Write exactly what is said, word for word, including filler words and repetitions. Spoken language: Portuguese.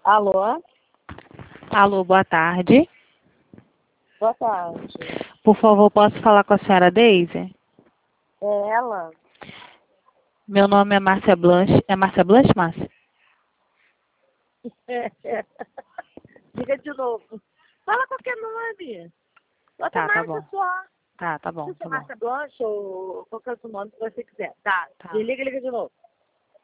Alô? Alô, boa tarde. Boa tarde. Por favor, posso falar com a senhora Deise? É ela? Meu nome é Márcia Blanche. É Márcia Blanche, Márcia? Diga de novo. Fala qualquer nome. Bota Tá, tá Márcia bom. só. Tá, tá bom, Se tá for bom. Márcia Blanche ou qualquer outro nome que você quiser. Tá. Tá. Desliga, liga de novo.